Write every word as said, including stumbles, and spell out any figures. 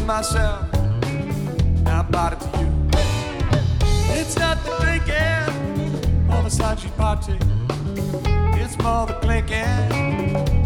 and myself. Now I brought it to you. It's not the drinking or the Versace party. It's more the clinking